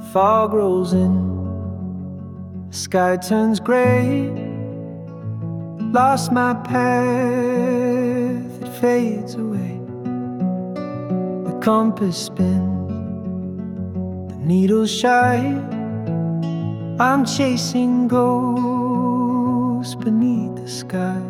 fog rolls in, the sky turns gray. Lost my path, it fades away. The compass spins, the needle's shy. I'm chasing ghosts beneath the sky.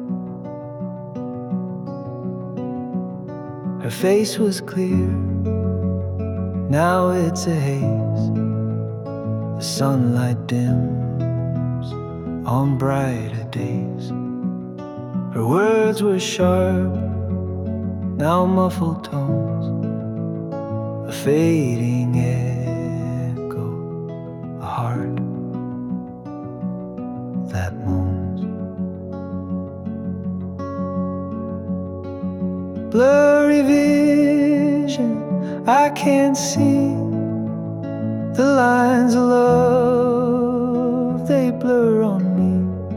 Her face was clear, now it's a haze. The sunlight dims on brighter days. Her words were sharp, now muffled tones, a fading echo, a heart that moans. Blurry vision, I can't see the lines of love, they blur on me.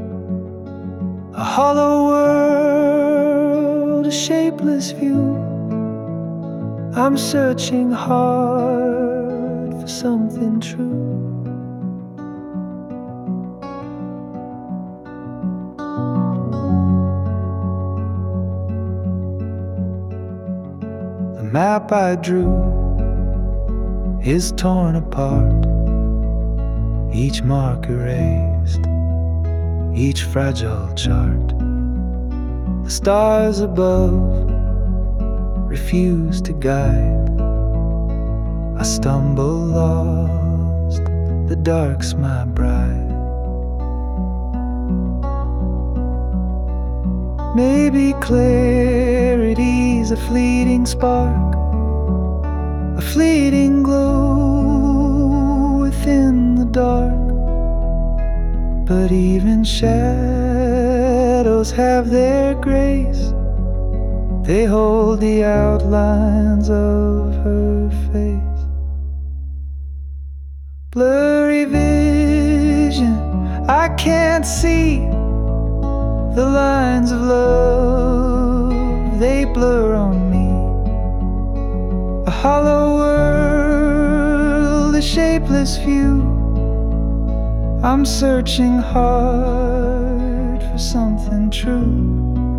A hollow world, a shapeless view. I'm searching hard for something true. The map I drew is torn apart, each mark erased, each fragile chart. The stars above refuse to guide. I stumble lost, the dark's my bride. Maybe clarity's a fleeting spark, a fleeting glow within the dark. But even shadows have their grace, they hold the outlines of her face. Blurry vision, I can't see the lines of love, they blur on me. A hollow world, a shapeless view. I'm searching hard for something true.